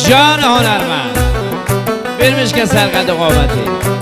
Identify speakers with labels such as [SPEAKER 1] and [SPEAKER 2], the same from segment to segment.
[SPEAKER 1] جان هنرمند برمش که سرقد قامتی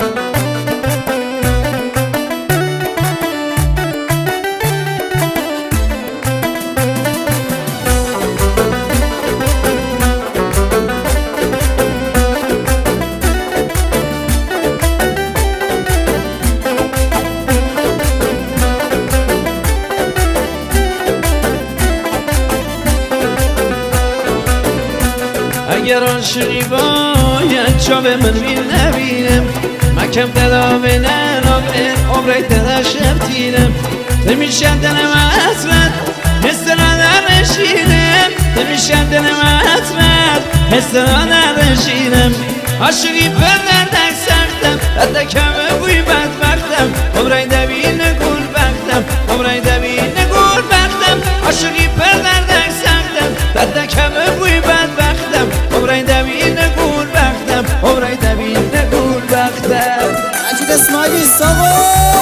[SPEAKER 1] اگر عاشقی باید چا به من بیر نبینم مکم دلا به نرابه عمره دلا شبتینم تمیشم دلم حسرت حسنا نرشینم تمیشم دلم حسرت حسنا نرشینم عاشقی پر دردک سختم حتی کمه بوی بدبختم عمره دوین گل بختم عمره دوین گل بختم عاشقی پر دردک سختم حتی کمه بوی بدبختم عمره دوین گل بختم عمره دوین گل بختم
[SPEAKER 2] مجید اسماعیلی ساقو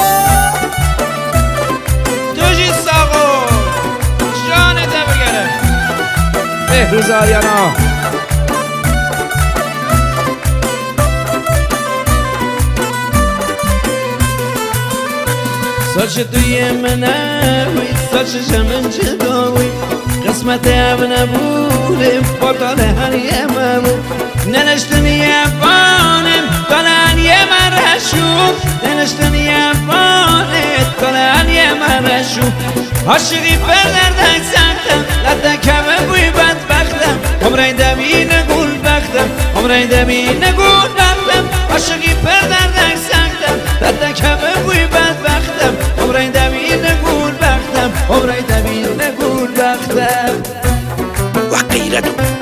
[SPEAKER 1] توجی ساقو جانت بگره بهروز آریانا ساچ توی منه ساچ من جداوی قسمت هم نبودم پرتال هر یه ممون ننشتن یه بانم تالن یه مرشون ننشتن یه بانم تالن یه مرشون عاشقی پر دردک سختم لده کمه بوی بدبختم عمره دوین گل بختم عمره دوین گل بختم عاشقی پر دردک سختم لده کمه بوی بدبختم عمره دوین گل بختم عمره دوین گل بختم
[SPEAKER 2] و غیرتو